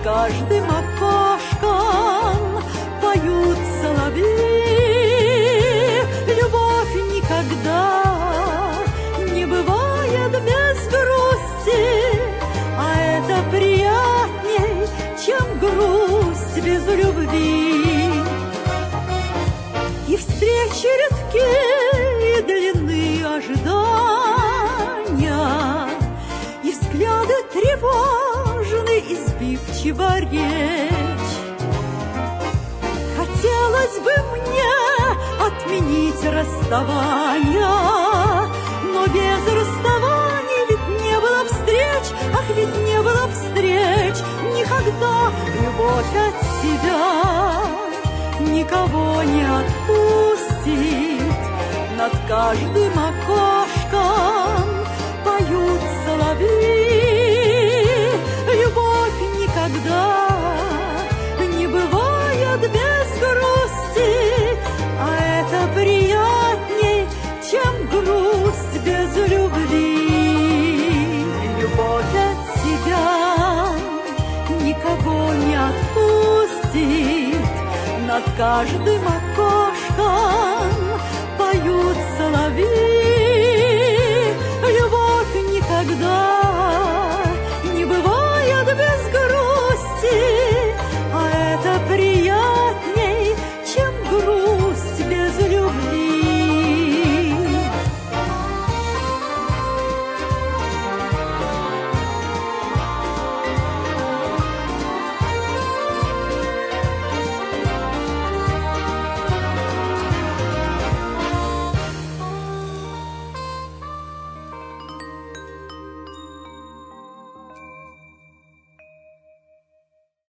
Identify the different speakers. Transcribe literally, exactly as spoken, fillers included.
Speaker 1: каждым окошком поют соловьи. Любовь никогда не бывает без грусти, а это приятней, чем грусть без любви. И встречи редки, и длинны ожидания, и взгляды тревожны, и сбивчива речь. Хотелось бы мне отменить расставания, но без расставаний ведь не было встреч, ах, ведь не было встреч никогда. Любовь от себя никого не отпустит, над каждым окошком поют соловьи. Любовь никогда не бывает без грусти, а это приятней, чем грусть без любви. Любовь от себя никого не отпустит, над каждым окошком поют соловьи.